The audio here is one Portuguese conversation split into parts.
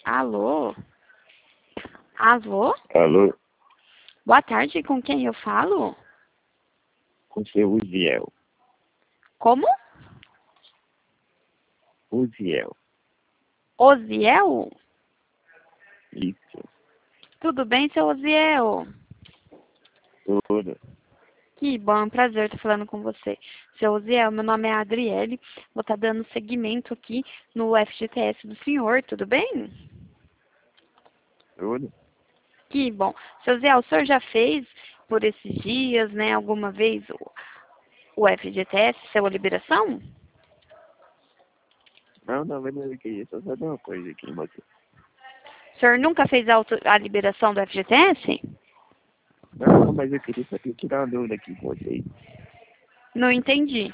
Alô? Alô? Alô, Boa tarde, com quem eu falo? com seu Uziel. Como? Uziel, Oziel? isso, Tudo bem, seu Oziel? tudo. Que bom, é um prazer estar falando com você. Seu Oziel, meu nome é Adriele, vou estar dando seguimento aqui no FGTS do senhor, tudo bem? Tudo? Que bom. Seu Oziel, o senhor já fez por esses dias, né, alguma vez o FGTS, sua liberação? Não, mas eu queria só saber uma coisa aqui, moça. O senhor nunca fez a liberação do FGTS? Não, mas eu queria só tirar uma dúvida aqui com vocês. Não entendi.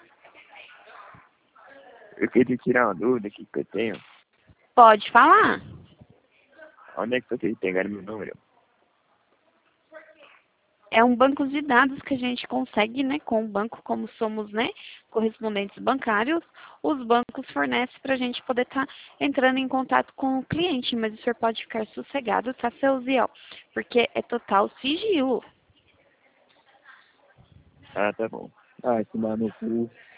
Eu queria tirar uma dúvida aqui que eu tenho. Pode falar. Onde é que vocês pegaram meu número? É um banco de dados que a gente consegue, né, com o banco, como somos, né, correspondentes bancários, os bancos fornecem para a gente poder estar entrando em contato com o cliente, mas o senhor pode ficar sossegado, tá, seu Ziel? Porque é total sigilo. Ah, tá bom. Ah, esse mano cu.